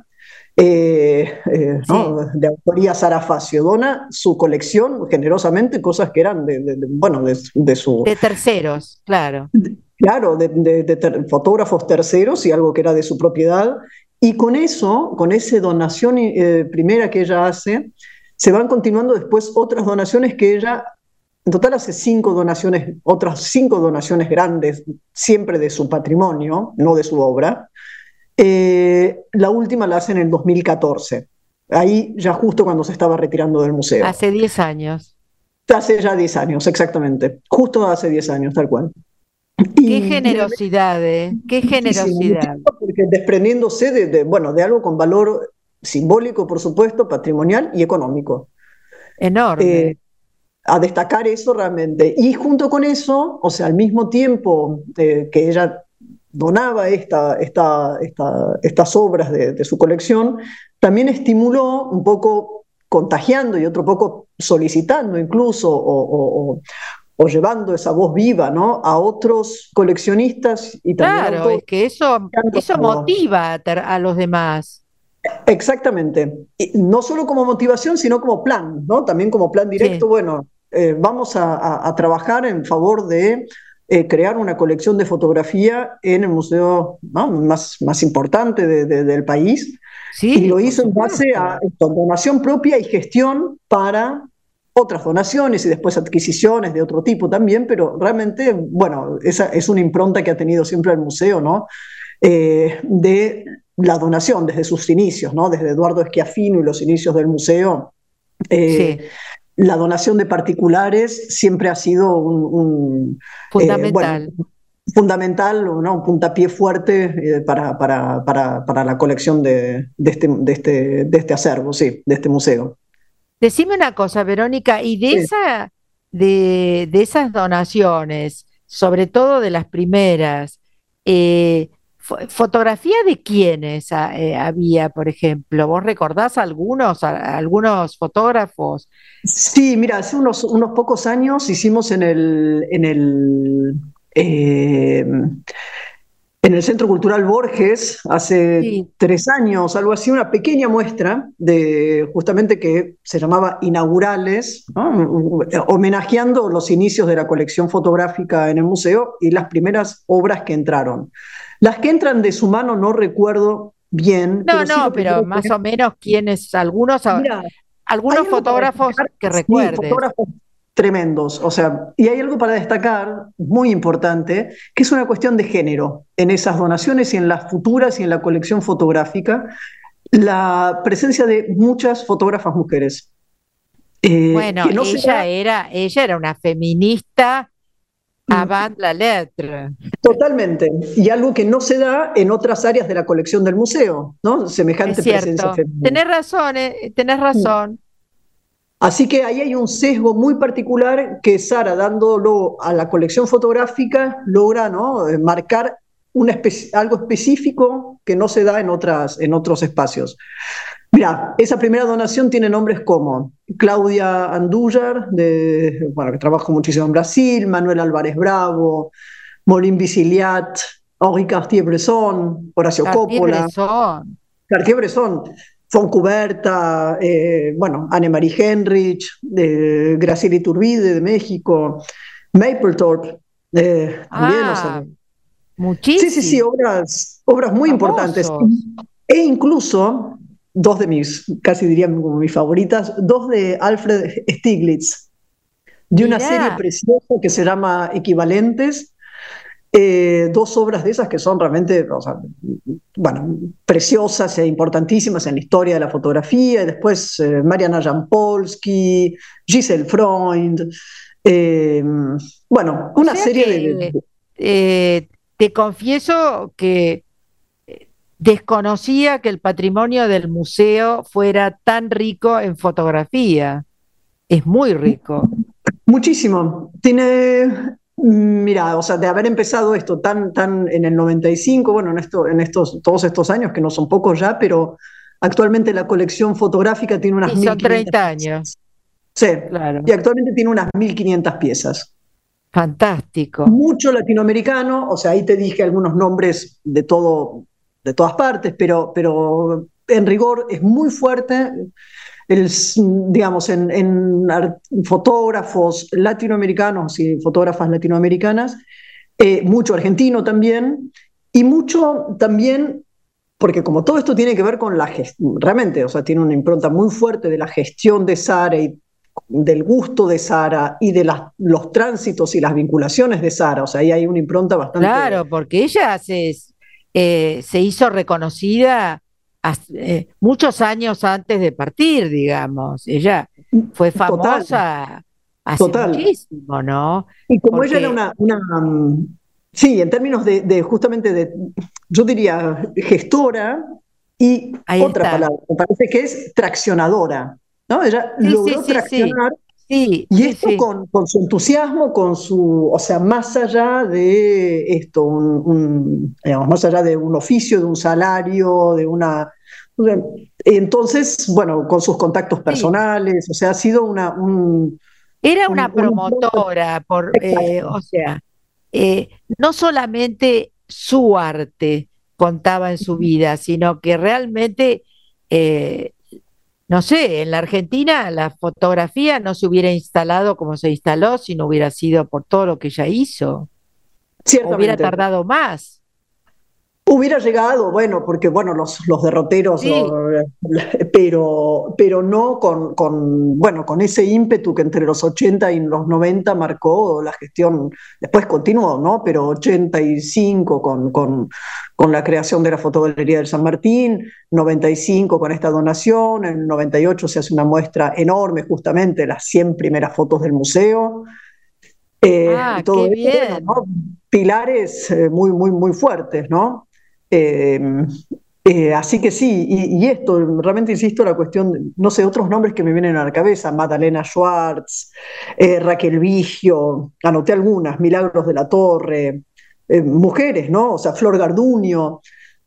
Sí, ¿no? De autoría Sara Facio. Dona su colección generosamente, cosas que eran bueno, de su, de terceros, claro. claro, fotógrafos terceros, y algo que era de su propiedad. Y con eso, con esa donación primera que ella hace, se van continuando después otras donaciones que ella en total hace 5 donaciones, otras 5 donaciones grandes, siempre de su patrimonio, no de su obra. La última la hace en el 2014, ahí ya justo cuando se estaba retirando del museo. Hace 10 años. Hace ya 10 años, exactamente. Justo hace 10 años, tal cual. Qué generosidad, ¿eh? Qué generosidad. Porque desprendiéndose bueno, de algo con valor simbólico, por supuesto, patrimonial y económico. Enorme. A destacar eso realmente. Y junto con eso, o sea, al mismo tiempo que ella donaba estas obras de su colección, también estimuló un poco contagiando y otro poco solicitando incluso o llevando esa voz viva, ¿no?, a otros coleccionistas y también a Claro, autores es que eso que han donado. motiva a los demás. Exactamente. Y no solo como motivación, sino como plan, ¿no? También como plan directo. Sí. Bueno, vamos a trabajar en favor de crear una colección de fotografía en el museo, ¿no?, más importante del país. Y Sí, lo por hizo en base a supuesto. donación propia y gestión para otras donaciones y después adquisiciones de otro tipo también, pero realmente, bueno, esa es una impronta que ha tenido siempre el museo, ¿no? De la donación desde sus inicios, ¿no? Desde Eduardo Schiaffino y los inicios del museo. Sí, La donación de particulares siempre ha sido bueno, fundamental. fundamental, ¿no?, un puntapié fuerte para la colección de este acervo, sí, de este museo. Decime una cosa, Verónica, y Sí. de esas donaciones, sobre todo de las primeras, ¿fotografía de quiénes había, por ejemplo? ¿Vos recordás algunos fotógrafos? Sí, mira, hace unos pocos años hicimos eh, en el Centro Cultural Borges, hace Sí. 3 años, algo así, una pequeña muestra de justamente que se llamaba Inaugurales, ¿no?, homenajeando los inicios de la colección fotográfica en el museo y las primeras obras que entraron. Las que entran de su mano no recuerdo bien, No, pero sí no, lo pero primero más que... o menos quiénes, Mira, hay algunos algo para fotógrafos destacar, que sí, recuerdes. fotógrafos tremendos, o sea, y hay algo para destacar muy importante, que es una cuestión de género en esas donaciones y en las futuras y en la colección fotográfica, la presencia de muchas fotógrafas mujeres, Bueno, que no se da ella era una feminista mm, avant la lettre. totalmente, y algo que no se da en otras áreas de la colección del museo, ¿no? Es Semejante presencia cierto. femenina. Tenés Mm. razón. Así que ahí hay un sesgo muy particular que Sara, dándolo a la colección fotográfica, logra, ¿no?, marcar algo específico que no se da en otros espacios. Mira, esa primera donación tiene nombres como Claudia Andújar, bueno, que trabaja muchísimo en Brasil, Manuel Álvarez Bravo, Maureen Viciliat, Henri Cartier-Bresson, Horacio Coppola. Cartier-Bresson. Cartier-Bresson, Foncuberta, bueno, Annemarie Henrich, Graciela Iturbide de México, Mapplethorpe, también, o sea, Ah, sí, muchísimo. obras muy importantes. Famosos. E incluso, dos de casi diría como mis favoritas, dos de Alfred Stieglitz, de una serie Mirá, preciosa que se llama Equivalentes, dos obras de esas que son realmente, o sea, bueno, preciosas e importantísimas en la historia de la fotografía. Y después Mariana Jampolsky, Giselle Freund, eh, bueno, o una sea serie que te confieso que desconocía que el patrimonio del museo fuera tan rico en fotografía. Es muy rico. muchísimo. Mira, o sea, de haber empezado esto tan en el 95, bueno, todos estos años, que no son pocos ya, pero actualmente la colección fotográfica tiene unas Y son 1.500 30 años, piezas. Sí, y claro. actualmente tiene unas 1.500 piezas. Fantástico. Mucho latinoamericano, o sea, ahí te dije algunos nombres de todas partes, pero en rigor es muy fuerte, digamos, en fotógrafos latinoamericanos y fotógrafas latinoamericanas, mucho argentino también, y mucho también, porque como todo esto tiene que ver con la gestión, realmente, o sea, tiene una impronta muy fuerte de la gestión de Sara y del gusto de Sara y de los tránsitos y las vinculaciones de Sara. O sea, ahí hay una impronta bastante... Claro, porque ella se hizo reconocida muchos años antes de partir, digamos. Ella fue Total, famosa hace total. muchísimo, ¿no? Y como ella era Porque sí, en términos justamente de, yo diría, gestora y ahí otra está. palabra, me parece que es traccionadora, ¿no? Ella Sí, sí, logró sí, sí. traccionar Sí, y sí, esto sí. con su entusiasmo, o sea, más allá de esto, digamos, más allá de un oficio, de un salario, de una... Entonces, bueno, con sus contactos Sí. personales, o sea, ha sido Era una una impronta. promotora, Exacto. o sea, no solamente su arte contaba en su vida, sino que realmente, eh, no sé, en la Argentina la fotografía no se hubiera instalado como se instaló si no hubiera sido por todo lo que ella hizo, o hubiera Ciertamente. tardado más. Hubiera llegado, bueno, porque bueno, los derroteros, Sí, pero no bueno, con ese ímpetu que entre los 80 y los 90 marcó la gestión, después continuó, ¿no? Pero 85 con la creación de la Fotogalería del San Martín, 95 con esta donación, en 98 se hace una muestra enorme, justamente las 100 primeras fotos del museo. Y todo qué eso, bueno, bien. ¿no? Pilares muy, muy, muy fuertes, ¿no? Eh, Así que sí, y esto, realmente insisto, la cuestión, no sé, otros nombres que me vienen a la cabeza, Magdalena Schwartz, Raquel Vigio, anoté algunas, Milagros de la Torre, mujeres, ¿no? O sea, Flor Garduño,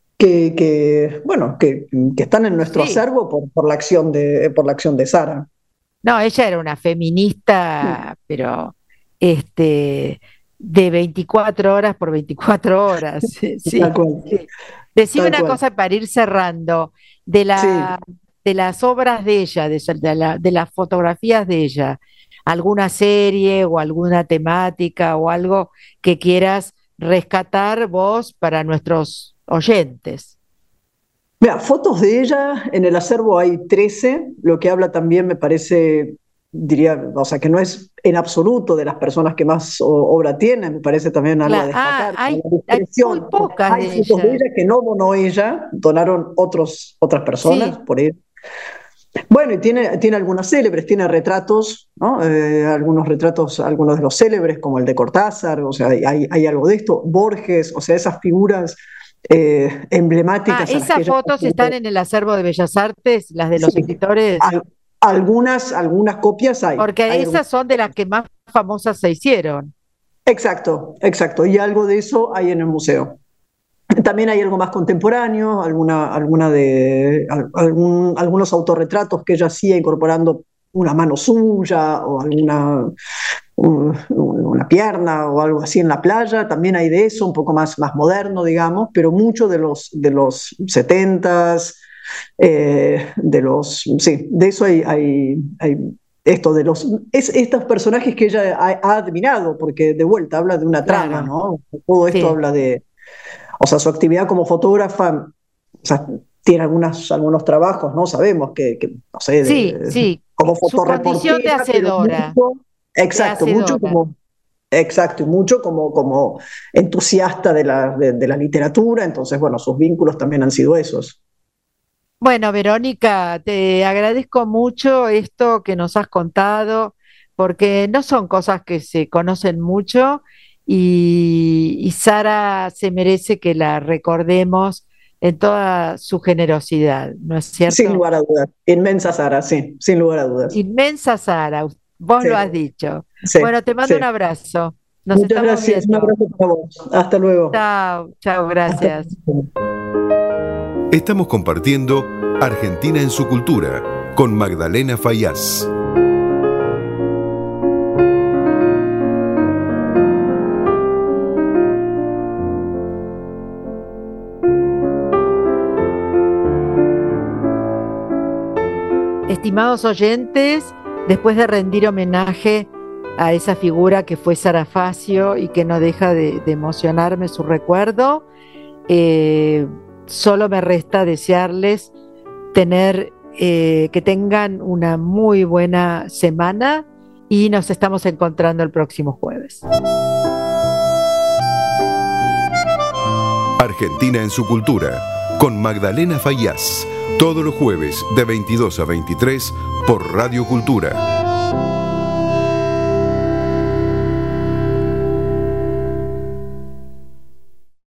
bueno, que están en nuestro Sí. acervo por la acción de Sara. No, ella era una feminista, pero este, de 24 horas por 24 horas. Tal Sí, cual, sí. Decime tal una cual. cosa para ir cerrando, de Sí. de las obras de ella, de las fotografías de ella, alguna serie o alguna temática o algo que quieras rescatar vos para nuestros oyentes. Mira, fotos de ella, en el acervo hay 13, lo que habla también me parece, diría, o sea, que no es en absoluto de las personas que más obra tienen, me parece también algo a destacar, como la Hay muy discreción. pocas Hay de fotos de ella. ella que no donó ella, donaron otras personas Sí. por ella. Bueno, y tiene algunas célebres, tiene retratos, ¿no? Algunos retratos, algunos de los célebres, como el de Cortázar, o sea, hay algo de esto, Borges, o sea, esas figuras emblemáticas a las que Esas ella... fotos están en el acervo de Bellas Artes, las de Sí, los escritores, al- algunas copias hay. porque Hay esas son de las que más famosas se hicieron. exacto, exacto. Y algo de eso hay en el museo. También hay algo más contemporáneo, algunos autorretratos que ella hacía incorporando una mano suya o una pierna o algo así en la playa. También hay de eso, un poco más moderno, digamos, pero mucho de los 70s, sí, de eso hay esto de estos personajes que ella ha admirado, porque de vuelta habla de una trama, Claro, ¿no? Todo esto sí, habla o sea, su actividad como fotógrafa, o sea, tiene algunos trabajos, ¿no? Sabemos no sé, sí, sí. como Su condición fotoreportera, pero mucho, de exacto, hacedora. exacto, y mucho como entusiasta de la literatura, entonces, bueno, sus vínculos también han sido esos. Bueno, Verónica, te agradezco mucho esto que nos has contado, porque no son cosas que se conocen mucho y Sara se merece que la recordemos en toda su generosidad, ¿no es Sin cierto? lugar a dudas. Inmensa Sara, sí, sin lugar a dudas. Inmensa Sara, vos Sí, lo has dicho. sí, Bueno, te mando sí. un abrazo. Nos Muchas estamos gracias. Un viendo. abrazo para vos. Hasta luego. Chao, chao, Hasta gracias. luego. Estamos compartiendo Argentina en su cultura con Magdalena Fayaz. Estimados oyentes, después de rendir homenaje a esa figura que fue Sara Facio y que no deja de emocionarme su recuerdo, solo me resta desearles tener que tengan una muy buena semana y nos estamos encontrando el próximo jueves. Argentina en su cultura, con Magdalena Faíaz, todos los jueves de 22 a 23 por Radio Cultura.